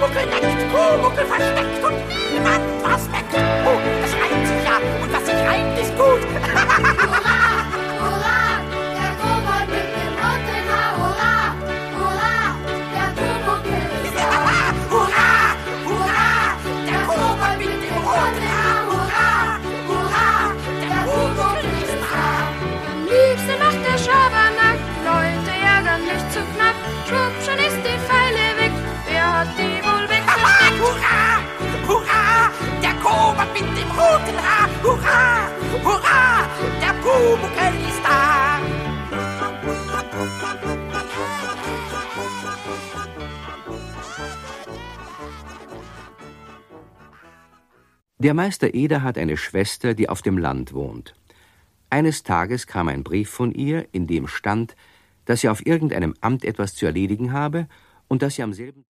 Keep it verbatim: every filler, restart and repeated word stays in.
Pumuckl neckt, Pumuckl versteckt und niemand was merkt. Oh, das reimt sich ja und was sich reimt ist gut. Hurra, hurra, der Kobold mit dem roten Haar. Hurra, hurra, der Pumuckl ist da. Hurra, hurra, der Kobold mit dem roten Haar. Hurra, hurra, der Pumuckl ist da. Am liebsten macht der Schabernack, Leute ärgern mich zu knapp. Schwupp, schon ist die Pfeile weg, wer hat die wohl weggesteckt? Hurra, hurra, der Kobold mit dem roten Haar. Hurra, hurra, der Pumuckl ist da. Der Meister Eder hat eine Schwester, die auf dem Land wohnt. Eines Tages kam ein Brief von ihr, in dem stand, dass sie auf irgendeinem Amt etwas zu erledigen habe und dass sie am selben